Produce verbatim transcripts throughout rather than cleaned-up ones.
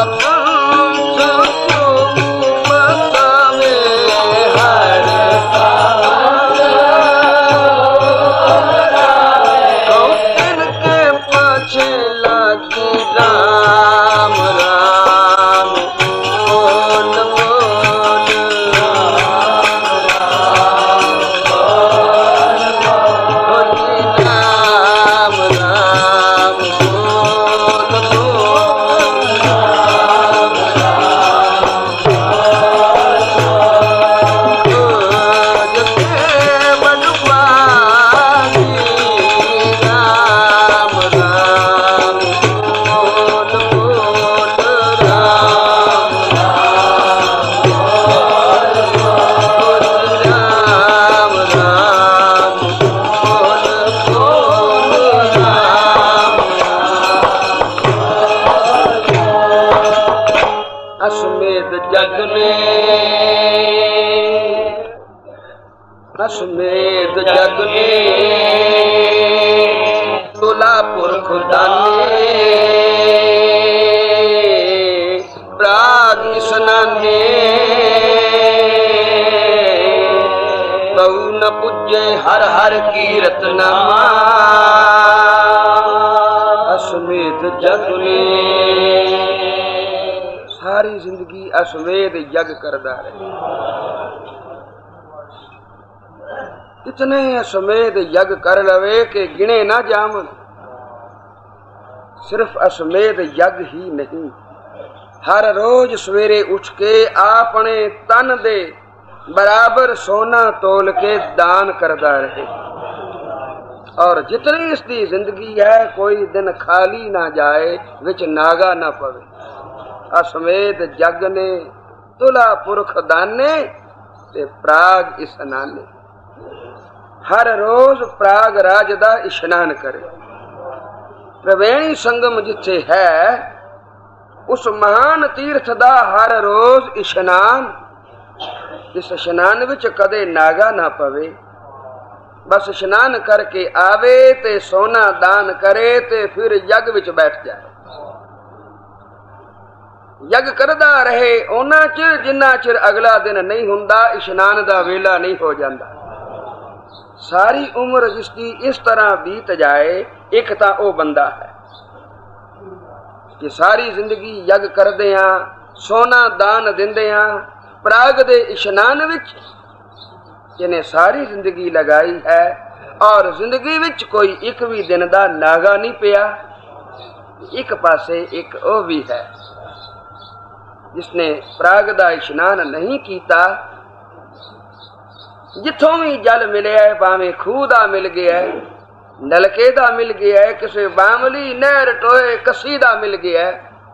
अश्वमेध जग में तुला पुरख दाने प्राग स्नाने बहु न पूज्य हर हर कीरत नामा। अश्वमेध जग में सारी जिंदगी अश्वमेध यज्ञ करदा रहे। इतने अश्वमेध यज्ञ कर लवे के गिने ना जावन। सिर्फ अश्वमेध यज्ञ ही नहीं, हर रोज सवेरे उठ के अपने तन दे बराबर सोना तोल के दान करता रहे। और जितनी इसकी जिंदगी है कोई दिन खाली ना जाए, विच नागा ना पवे। अश्वमेध यज्ञ ने तुला पुरख दाने ते प्राग स्नाने। हर रोज प्राग राज दा इशनान करे। त्रिवेणी संगम जिथे है उस महान तीर्थ दा हर रोज इशनान। इस इशनान विच कदे नागा ना पवे। बस इशनान करके आवे ते सोना दान करे ते फिर यज्ञ विच बैठ जाए। यज्ञ करदा रहे ओना चिर जिन्ना चिर अगला दिन नहीं हुंदा, इशनान दा वेला नहीं हो जांदा। सारी उम्र जिसकी इस तरह बीत जाए, एक तां ओ बंदा है कि सारी जिंदगी यज्ञ करदे हां, सोना दान दिंदे हां, प्राग दे इशनान विच जिन्हें सारी जिंदगी लगाई है और जिंदगी विच कोई एक भी दिन दा नागा नहीं पिया। एक पासे एक ओ भी है जिसने प्राग दा इशनान नहीं कीता। जिथों भी जल मिले है, भावें खूह दा मिल गया है, नलके दा मिल गया है, किसी बामली नहर टोए कसी दा मिल गया है,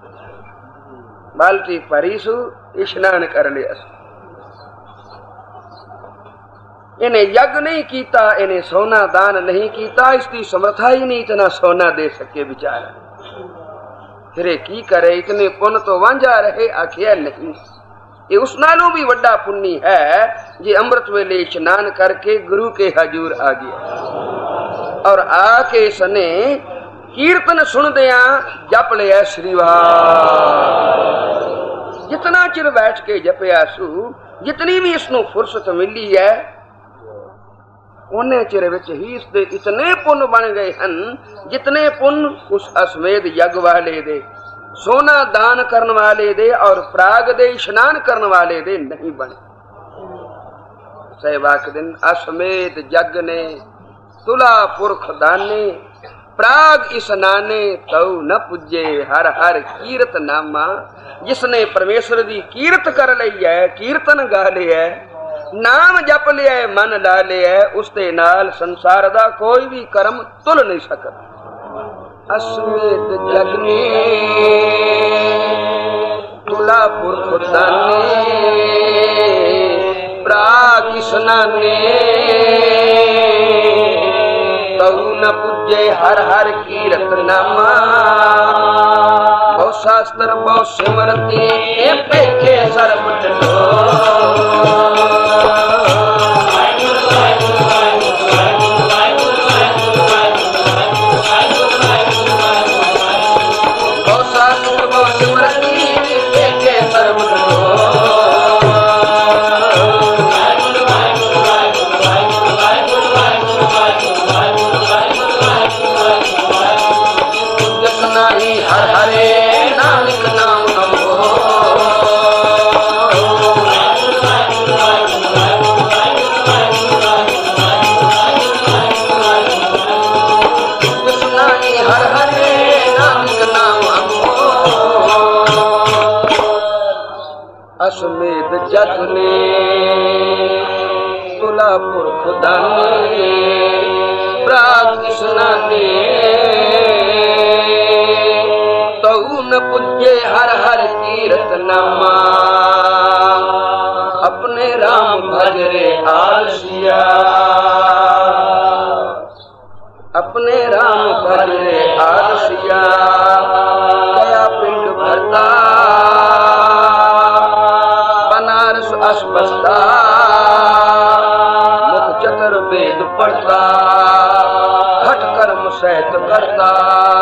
बाल्टी भरी सू इशनान कर लिया। इन्हें यज्ञ नहीं किया, इन्हें सोना दान नहीं किया। इसकी समर्था ही नहीं इतना सोना दे सके बेचारा। फिर की करे, इतने पुण्य तो वांझा रहे। आखिया नहीं, ये उस नालों भी वड्डा पुण्य है जे अमृत वेले स्नान करके गुरु के हजूर आ गया और आके सने कीर्तन सुन दिया जप लिया श्री वाह। जितना चिर बैठ के जपया सू, जितनी भी इसनों फुर्सत मिली है, उन्ने चिर विच ही इसदे इतने पुण्य बन गए हन जितने पुण्य उस अश्वमेध यज्ञ वाले दे, सोना दान करने वाले दे और प्राग दे स्नान करने वाले दे नहीं बने। सहवाक दिन अश्वमेध यज्ञ ने तुला पुरख दाने प्राग स्नाने तऊ न पूजे हर हर कीरत नामा। जिसने परमेश्वर दी कीरत कर लई है, कीर्तन गा लिया है, नाम जप लिया है, मन ला लिया है, उसके नाल संसार दा कोई भी कर्म तुल नहीं सकता। अश्वमेध यज्ञ में तुला पुरख दाने प्राग स्नाने तऊ न पूजे हर हर कीरत नामा। बहु शास्त्र बहु सिमरती पेखे सर्वट बहु शास्त्र बहु सिमरती अश्वमेध जतने तुलापुर खुदाने प्राग कृष्णा ने तऊ न पूज्य हर हर कीरत नमा अपने राम भजरे आलसिया अपने राम भजरे आलसिया गया पिंड भरता बनारस अस्पस्ता मुख चतुर वेद पढ़ता हठ कर्म सहित करता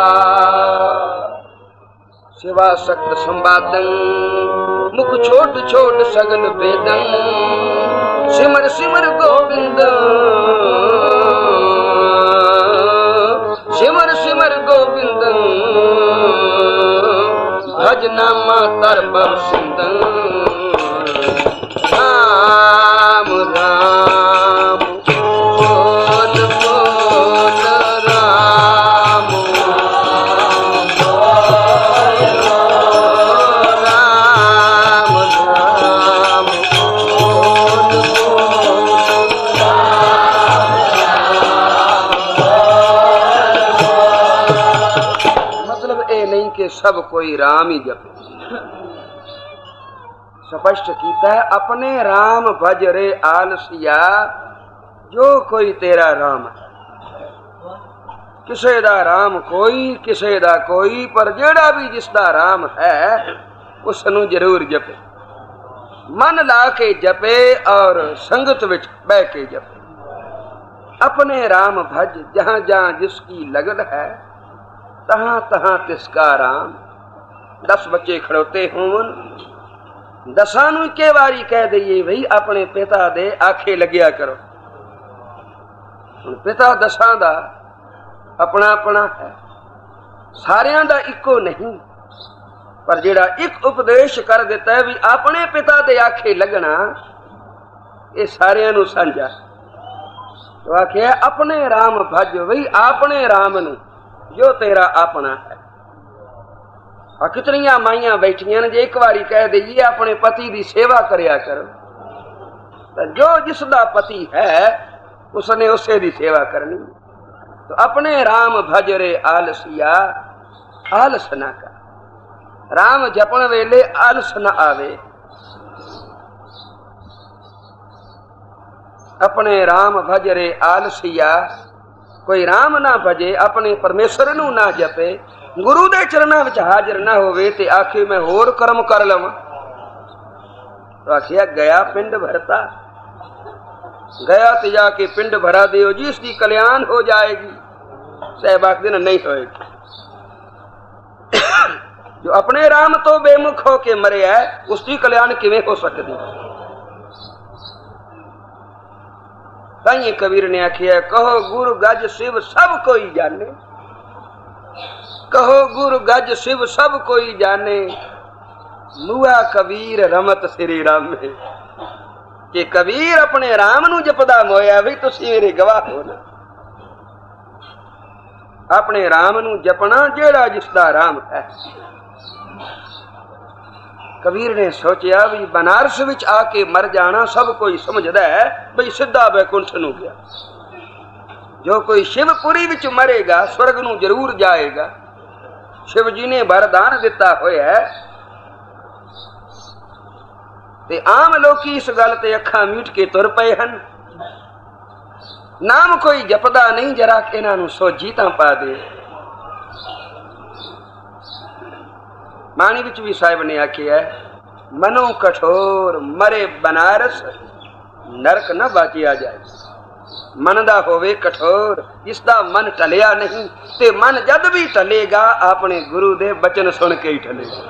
शिवा शक्त संवादन मुख छोट छोट सगल वेदन सिमर सिमर गोविंद सिमर सिमर गोविंद भजनामा तरबम सिंदन राम राम बोल बोल राम सब कोई राम ही जपे। स्पष्ट कीता है अपने राम भज रे आलसिया जो कोई तेरा राम है। किसे दा राम कोई किसे दा कोई पर जेड़ा भी जिसदा राम है उसनू जरूर जपे। मन ला के जपे और संगत विच बह के जपे। अपने राम भज जहां जहां जिसकी लगन है तहां तहां तिसका राम। दस बच्चे खड़ोते होवन दसां नूं के वारी कह दईए भाई अपने पिता दे आखे लग्या करो। पिता दसां दा अपना अपना है सारियां दा इको नहीं पर जेड़ा एक उपदेश कर दिता है भी अपने पिता दे आखे लगना ये सारियां नूं सांझा। तो आखे अपने राम भज भाई अपने राम नूं जो तेरा अपना है। और कितनियां माइयां बैठियां ने जे एक बारी कह दईए अपने पति की सेवा करया करो तो जो जिसदा पति है उसने उसे दी सेवा करनी। तो अपने राम भज रे आलसिया आलस ना कर। राम जपन वेले आलस न आवे। अपने राम भज रे आलसिया कोई राम ना भजे अपने परमेश्वर नू ना जपे गुरु दे चरणा विच हाजिर ना होवे ते आखे मैं होर कर्म कर लवां। तो आखिया गया पिंड भरता गया ते जाके पिंड भरा दियो जी इसकी कल्याण हो जाएगी। साहब आखदे ना नहीं होएगी। जो अपने राम तो बेमुख हो के मरे है उसकी कल्याण किवें हो सकती। ताइए कबीर ने आखिया कहो गुरु गज शिव सब कोई जाने। कहो गुरु गज शिव सब कोई जाने मुआ कबीर रमत श्री राम में। कि कबीर अपने राम नू जपदा मोया भी तुसी मेरे गवाह हो ना। अपने राम नू जपना जेड़ा जिसदा राम है। कबीर ने सोचा भी बनारस विच आके मर जाना सब कोई समझदा है बई सीधा बैकुंठ नू गया। जो कोई शिवपुरी विच मरेगा स्वर्ग नू जरूर जाएगा। शिव जी ने वरदान दिता होया है ते आम लोकी इस गल ते अखां मीट के तुर पए हन। नाम कोई जपदा नहीं जरा इन्हां नू सोझी तां पा दे। माणी विच भी साहिब ने आखिया है मनो कठोर मरे बनारस नरक न बाचिया जाए। मन दा होवे कठोर इसदा मन टलिया नहीं ते मन जद भी टलेगा अपने गुरु दे बचन सुन के ही टलेगा।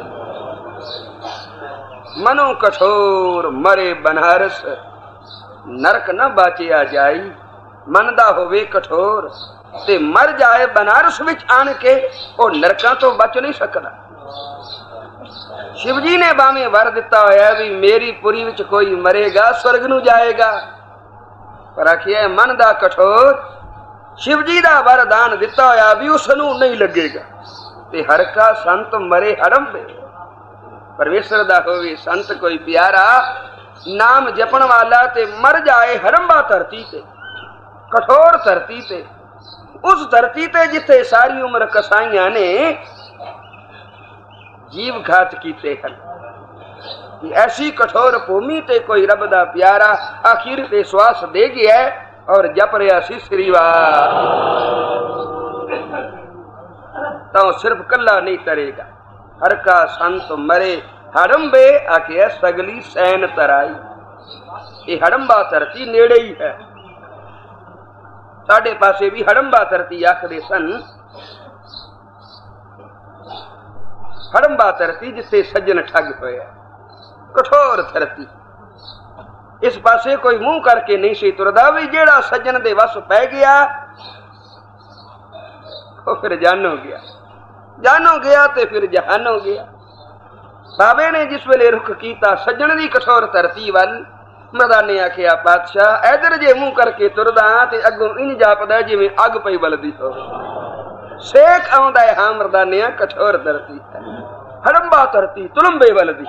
मनो कठोर मरे बनारस नरक न बाचिया जाई। मन दा होवे कठोर ते मर जाए बनारस विच आन के ओ नरकां तो बच नहीं सकदा। शिव जी ने बामे वर दिता होया भी मेरी पुरी विच कोई मरेगा स्वर्ग नू जाएगा। पर आखिया मन दा कठोर शिव जी दा वरदान दिता होया भी उसनू नहीं लगेगा। ते हर का संत मरे हड़म्बे परमेश्वर दा होवे संत कोई प्यारा, नाम जपण वाला ते मर जाए हड़ंबा धरती ते, कठोर धरती ते, उस धरती ते जिथे सारी उम्र कसाईयां ने जीव घात कीते हैं। ऐसी कठोर भूमि ते कोई रब दा प्यारा आखिर ते श्वास दे गया और जप रहा सी श्रीवार, तो सिर्फ कला नहीं तरेगा। हर का संत मरे हड़ंबे आखे सगली सैन तराई। ये हड़ंबा धरती नेड़े ही है, साढ़े पासे भी हड़ंबा धरती आखदे सन। हड़ंबा धरती जिथे सज्जन ठग होया, कठोर धरती। इस पासे कोई मुंह करके नहीं सी तुरदा भी जेड़ा सज्जन दे वस पै गया वो फिर जानो गया, जानो गया ते फिर जहानो गया। बाबे ने जिस वेले रुख कीता सज्जन दी कठोर धरती वल, मर्दाने आखिया पातशाह इधर जे मुंह करके तुरदा ते अगों इंज जापदा जिवें अग पई बलदी हो। सेक आउंदा है हां मर्दाने कठोर धरती है, हड़ंबा धरती तुलंबे बलदी।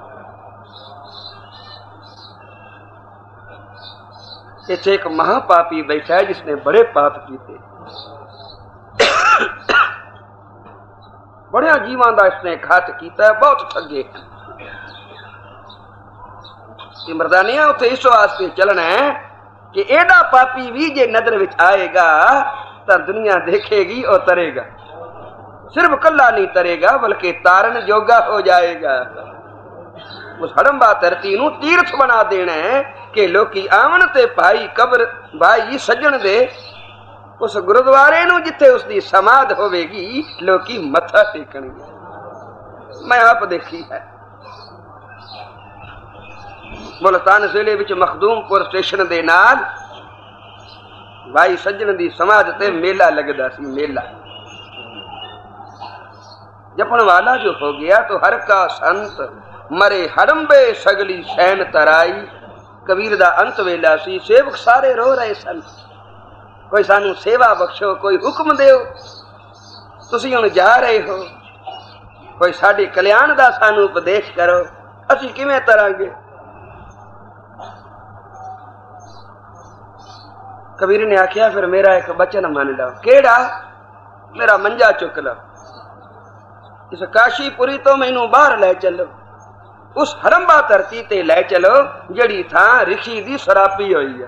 इथे एक महापापी बैठा है जिसने बड़े पाप किए, बड़े जीवां दा इसने घात किया, बहुत ठगे। मर्दानिया उथे इस वास्ते चलना है कि एडा पापी भी जे नजर विच आएगा तो दुनिया देखेगी और तरेगा। सिर्फ कला नहीं तरेगा बल्कि तारन जोगा हो जाएगा। उस हड़ंबा धरती नूं तीर्थ बना देना है कि लोकी आवन ते भाई कब्र भाई सज्जन दे उस गुरुद्वारे नूं जिथे उसकी समाध होवेगी लोकी मत्था टेकणगे। मैं आप देखी है मुल्तान जिले विच मखदूमपुर स्टेशन दे नाल भाई सज्जन दी समाध ते मेला लगदा सी। मेला जपण वाला जो हो गया तो हर का संत मरे हड़ंबे सगली सैन तराई। कबीर दा अंत वेला सी, सेवक सारे रो रहे सन, कोई सानू सेवा बख्शो, कोई हुक्म देओ, तुसी हुण जा रहे हो, कोई साडे कल्याण दा सानू उपदेश करो, असी किवें तरांगे। कबीर ने आख्या फिर मेरा एक बचन मान लो। केड़ा? मेरा मंजा चुक लो, इस काशीपुरी तो मैनू बाहर ले चलो, उस हड़ंबा धरती ते ले चलो जड़ी थां ऋषि दी सरापी हुई है।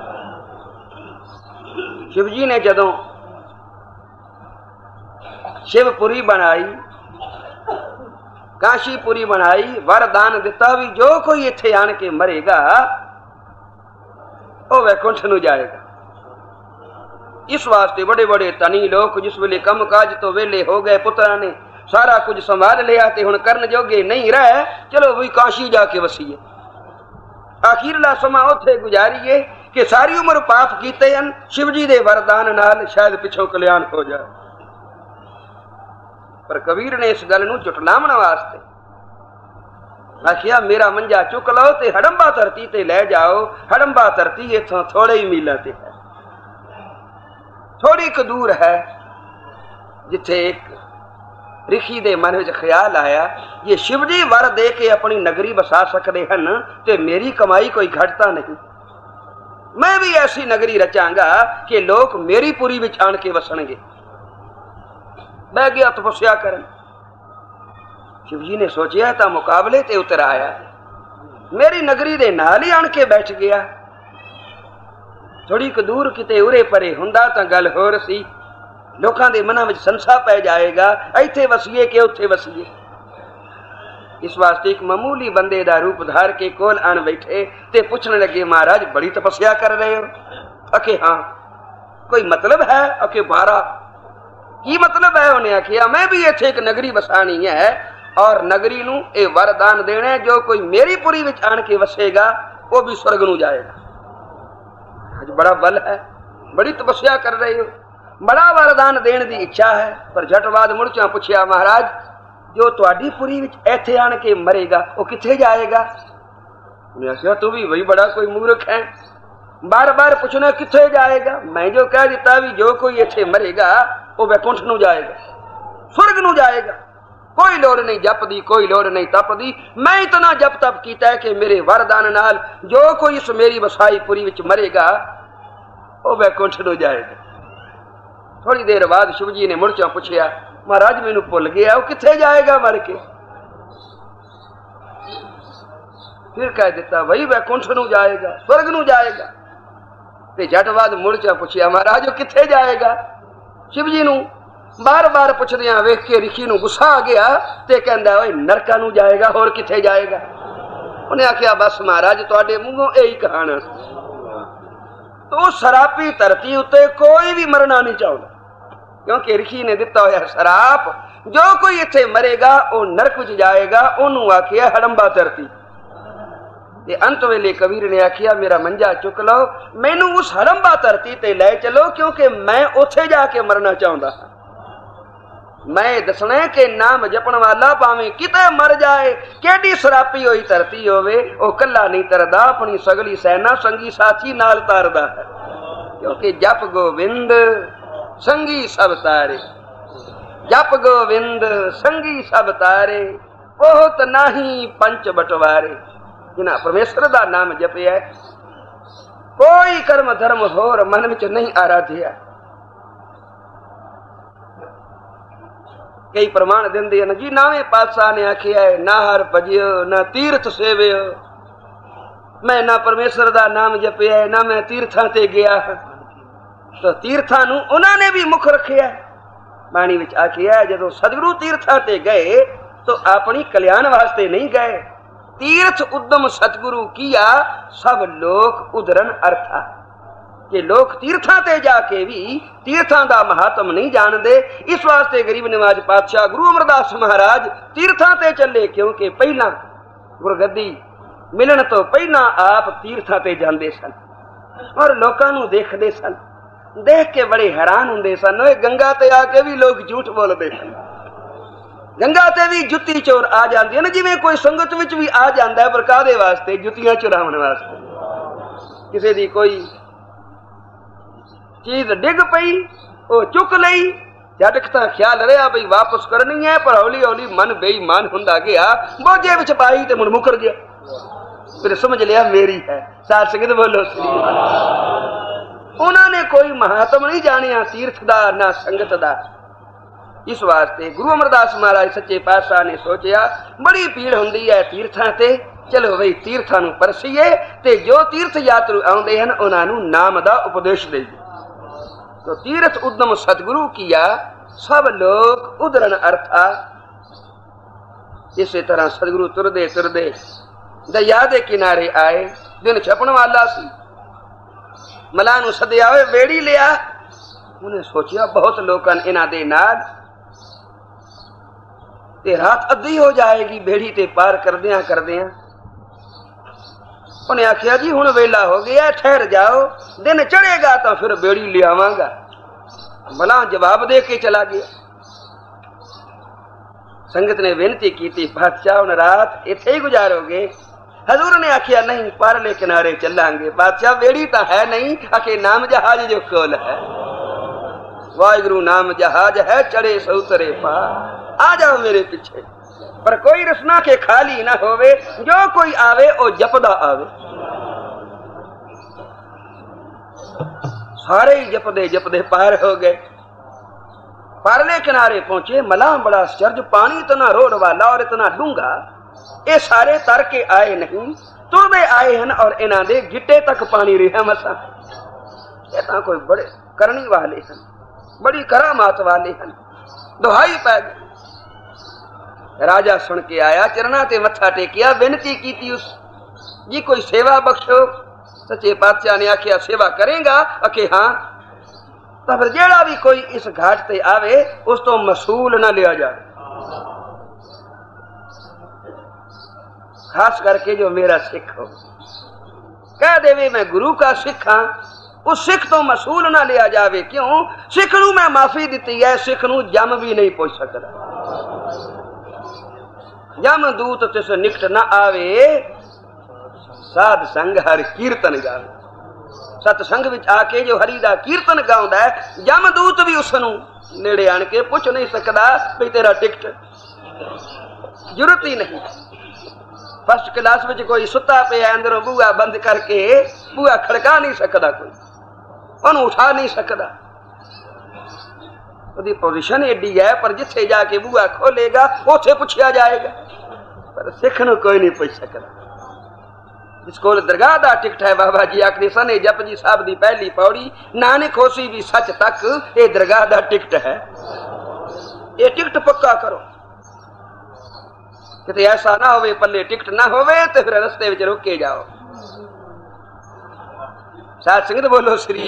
शिवजी ने जदों शिवपुरी बनाई, काशीपुरी बनाई, वरदान दिता भी जो कोई इत्थे आन के मरेगा वो वैकुंठ नूं जाएगा। इस वास्ते बड़े बड़े धनी लोग जिस वेले कम काज तो वेले हो गए, पुत्रा ने सारा कुछ संभाल लिया ते हुण करन जोगे नहीं रहे, चलो भी काशी जाके वसीए। आखिरला समा उथे गुजारिए कि सारी उम्र पाप कीते हैं, शिवजी दे वरदान नाल शायद पिछों कल्याण हो जाए। पर कबीर ने इस गल नूं झुटलावण वास्ते आखिया मेरा मंजा चुक लो ते हड़ंबा धरती ते ले जाओ। हड़ंबा धरती इथों थोड़े ही मीलां ते है, थोड़ी क दूर है, जिथे एक ऋषि दे मन विच ख्याल आया ये शिवजी वर दे के अपनी नगरी बसा सकते हैं ते मेरी कमाई कोई घटता नहीं, मैं भी ऐसी नगरी रचांगा कि लोग मेरी पुरी विच आण के वसणगे। बह गया तपस्या करन। शिवजी ने सोचा तो मुकाबले ते उतर आया, मेरी नगरी दे नाल ही आण के बैठ गया। थोड़ी क दूर किते उरे परे हुंदा तां गल होर सी, लोकां दे मनां विच संसा पै जाएगा, इत्थे वसीए कि उत्थे वसीए। इस वास्ते एक मामूली बंदे दा रूप धार के कोल आन बैठे ते पुछण लगे महाराज बड़ी तपस्या कर रहे हो? अके हाँ। कोई मतलब है? अके बारा। की मतलब है? उन्हें आखिया मैं भी इत्थे एक नगरी बसानी है और नगरी नूं ए वरदान देने जो कोई मेरी पुरी विच आन के वसेगा वो भी स्वर्ग नूं जाएगा। आज बड़ा बल है, बड़ी तपस्या कर रहे हो, बड़ा वरदान देने की इच्छा है, पर झट बाद मुड़चा पूछया महाराज जो तुहाडी पुरी विच इत्थे आण के मरेगा वो किथे जाएगा? उन्हें आखिया तू भी वही बड़ा कोई मूर्ख है, बार बार पूछना किथे जाएगा। मैं जो कह दिता भी जो कोई इत्थे मरेगा वो वैकुंठ नूं जाएगा, स्वर्ग नूं जाएगा। कोई लोड़ नहीं जप दी, कोई लोड़ नहीं तप दी। मैं इतना जप तप किया है कि मेरे वरदान नाल जो कोई इस मेरी वसाई पुरी विच मरेगा वो वैकुंठ नूं जाएगा। थोड़ी देर बाद शिव जी ने मुड़चा पूछया, महाराज मैनू भुल गया वो किथे जाएगा मर के? फिर कह दिता भाई वैकुंठ नूं जाएगा, स्वर्ग नूं जाएगा। ते झट बाद मुड़चा पूछया, महाराज वो किथे जाएगा? शिव जी नूं बार बार पुछदियां वेख के ऋषि नूं गुस्सा आ गया ते कहंदा ओए नरका नूं जाएगा, होर किथे जाएगा? उन्हें आख्या बस महाराज तुहाडे मूंहों यही कहाना। तो शरापी धरती उत्ते कोई भी मरना नहीं चाहता, क्योंकि ऋषि ने दिता होया शराप, जो कोई इत्थे मरेगा वो नरक विच जाएगा। ओनू आख्या हड़ंबा धरती। ते अंत वेले कबीर ने आख्या मेरा मंजा चुक लो, मैनू उस हड़ंबा धरती ते ले चलो, क्योंकि मैं उत्थे जाके मरना चाहता। मैं दसना के नाम जपण वाला भावें किते मर जाए, केडी शरापी होई धरती होवे, ओ कल्ला नहीं तरदा, अपनी सगली सेना संगी साथी नाल तारदा है। क्योंकि जप गोविंद संगी सब तारे, जप गोविंद संगी सब तारे, बहुत नाही पंच बटवारे। जिन्हां परमेश्वर दा नाम जपिया कोई कर्म धर्म होर मन विच नहीं आराध्या। कई प्रमाण देंदे हैं जी, नावे पातशाह ने आखिया है ना हर भजियो ना तीर्थ सेवियो। मैं ना परमेश्वर दा नाम जपिया है ना मैं तीर्थां ते गया। तो तीर्थां नूं उन्हां ने भी मुख रखिया। बाणी विच आखिया है जदों सतगुरु तीर्थां ते गए तो अपनी कल्याण वास्ते नहीं गए। तीर्थ उद्यम सतगुरु किया सब लोक उदरन अर्था। कि लोग तीर्थां ते जाके भी तीर्थां दा महात्म नहीं जानते। इस वास्ते गरीब नवाज पातशाह गुरु अमरदास महाराज तीर्थां ते चले, क्योंकि पहला गुरगद्दी मिलन तो पहला आप तीर्थां ते जांदे सन और लोकां नूं देखदे सन। देख के बड़े हैरान हुंदे सन। ओए गंगा ते आके भी लोग झूठ बोलदे सन। गंगा ते भी जुत्ती चोर आ जांदी है ना, जिवें कोई संगत विच भी आ जांदा है, पर कादे वास्ते? जुत्तियां चुराउण वास्ते। किसी दी कोई चीज डिग पई वो चुक लई, झटक तां ख्याल रहा बई वापस करनी है, पर हौली हौली मन बेईमान हुंदा गया, बोझे विच पाई ते मुड़ मुकर गया। फिर समझ लिया मेरी है। साध संगत बोलो श्री। उन्होंने कोई महात्म नहीं जानिया तीर्थ दा ना संगत दा। इस वास्ते गुरु अमरदास महाराज सच्चे पातशाह ने सोचा बड़ी भीड़ हुंदी है तीर्थां ते, चलो बई तीर्थां नूं परसीए ते जो तीर्थ यात्रु आउंदे हन उन्हां नूं नाम दा उपदेश देईए। तो तीर्थ उद्यम सतगुरु किया सब लोग उदरन अर्था। इसी तरह सतगुरु तुरदे तुरदे दरिया दे किनारे आए। दिन छपण वाला सी। मलाह नूं सद्या होए बेड़ी लिया। उन्हें सोचिया बहुत लोकां इन्हां दे नाल ते रात अद्धी हो जाएगी बेड़ी ते पार करदियां करदियां। उन्हें आखिया जी हुण वेला हो गया, ठहर जाओ, दिन चढ़ेगा तो फिर बेड़ी ले आवांगा। मलाह जवाब दे के चला गया। संगत ने बेनती की थी बादशाह हुण रात इत्थे ही गुजारोगे? हजूर ने आखिया नहीं पारले किनारे चलांगे। बादशाह बेड़ी तो है नहीं, आखे नाम जहाज जो कोल है। वाहिगुरु नाम जहाज है चढ़े सौतरे पार, आ जाओ मेरे पीछे। पर कोई रसना के खाली ना होवे, जो कोई आवे ओ जपदा आवे। सारे ही जपदे जपदे पार हो गए। पारले किनारे पहुंचे। मलाह बड़ा आश्चर्य, पानी इतना रोड वाला और इतना डूंगा, ये सारे तर के आए नहीं, तुरदे आए हैं और इन्हां दे गिट्टे तक पानी रहा मसा। ये तां कोई बड़े करनी वाले हैं, बड़ी करामात वाले हैं। दुहाई पै गई। राजा सुन के आया, चरना ते मत्था टेकिया, बेनती की थी उस जी कोई सेवा बख्शो। सच्चे पातशाह ने आखिया सेवा करेगा? आखे हाँ। तो फिर जेड़ा भी कोई इस घाट ते आवे उस तो मसूल ना लिया जाए, खास करके जो मेरा सिख हो। कह देवे मैं गुरु का सिख हाँ, उस सिख तो मसूल ना लिया जावे। क्यों? सिख नूं मैं माफी दी है, सिख नूं जम भी नहीं पहुंच सकता। जम दूत तिस निकट न आवे, साध संग हर कीर्तन गावे। सतसंग विच आके जो हरि दा कीर्तन गाउंदा है, जम दूत भी उसनूं नेड़े आण के पुछ नहीं सकदा भी तेरा टिकट जरूरत ही नहीं। फर्स्ट क्लास में कोई सुता पे अंदरों बुआ बंद करके बुआ खड़का नहीं सकता, कोई उन्होंने उठा नहीं सकता। ਉਹਦੀ पोजीशन एडी है, पर जिथे जाके बुआ खोलेगा उथे पूछा जाएगा, पर सिख नूं कोई नहीं पूछ सकता। जिस कोल दरगाह दा टिकट है, बाबा जी आखदे सन जपजी साहब दी पहली पौड़ी, नानक होसी भी सच तक ये दरगाह दा टिकट है। ये टिकट पक्का करो, किते ऐसा ना होवे पल्ले टिकट ना होवे तो फिर रस्ते विच रोके जाओ। साथ संगत बोलो श्री।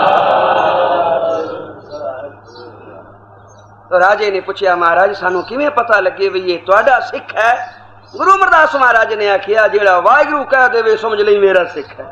तो राजे ने पूछा, महाराज सानू किवें पता लगे भी ये तुहाडा सिख है? गुरु अमरदास महाराज ने आखिया, जेड़ा वाहिगुरू कह देवे समझ लई मेरा सिख है।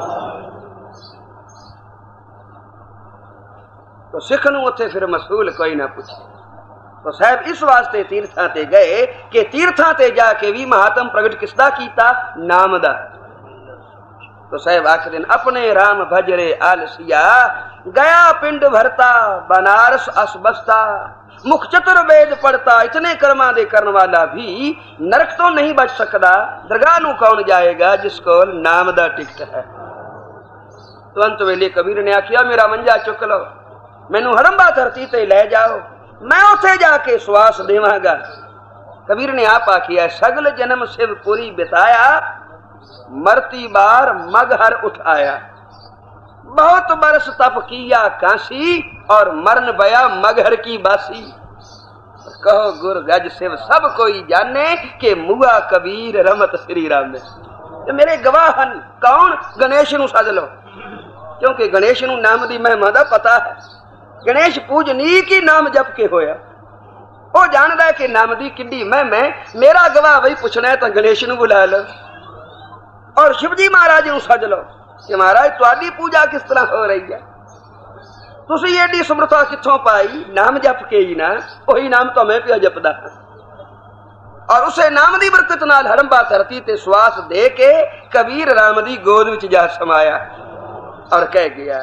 तो सिख नूं उत्थे फिर मसूल कोई ना पूछे। तो साहब इस वास्ते तीर्थां ते गए कि तीर्थां ते जाके भी महात्म प्रगट किसदा कीता? नाम दा। तो साहब आखदे अपने राम भजरे आलसिया, गया पिंड भरता बनारस असबस्ता, मुख चतुर्वेद पढ़ता, इतने कर्मा दे करने वाला भी नरक तो नहीं बच सकता। दरगाह नूं कौन जाएगा जिसको नाम दा टिकट है। तो अंत वेले कबीर ने आखिया, मेरा मंजा चुक लो, मैनू हड़ंबा धरती ते ले जाओ, मैं उथे जाके श्वास देवांगा। कबीर ने आप आखिया, सगल जन्म शिवपुरी बिताया, मरती बार मगहर उठाया, बहुत बरस तप किया काशी, और मरन बया मगहर की बासी। कहो गुर गज शिव सब कोई जाने के मुआ कबीर रमत श्री राम ने। तो मेरे गवाहन कौन? गणेश नूं सद लो, क्योंकि गणेश नूं नाम दी महिमा दा पता है। गणेश पूजनीक ही नाम जप के होया, वो जानदा है कि नाम दी किड्डी महिमा। मेरा गवाह वही पूछना है तो गणेश नूं बुला लो, और शिवजी महाराज नूं सद लो कि महाराज तुहाडी पूजा किस तरह हो रही है, तुसी एडी समर्था कित्थों पाई? नाम जप के ही ना, वही नाम तो मैं पिया जपदा, और उसे नाम दी बरकत नाल हड़ंबा धरती ते श्वास दे के कबीर राम दी गोद विच जा समाया और कह गया,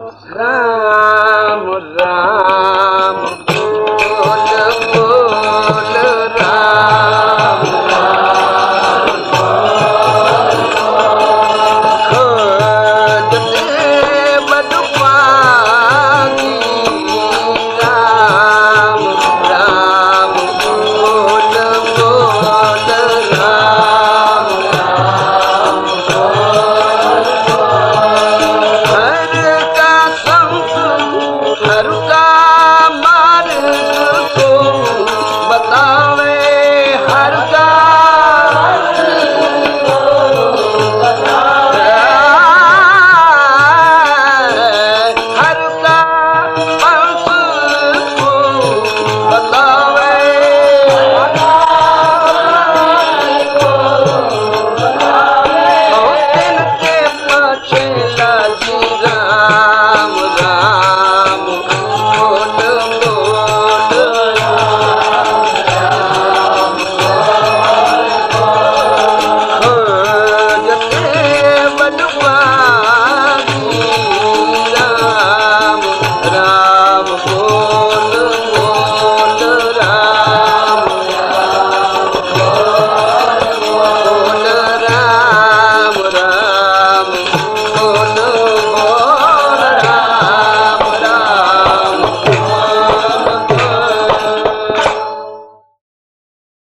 राम राम बोल बोल राम।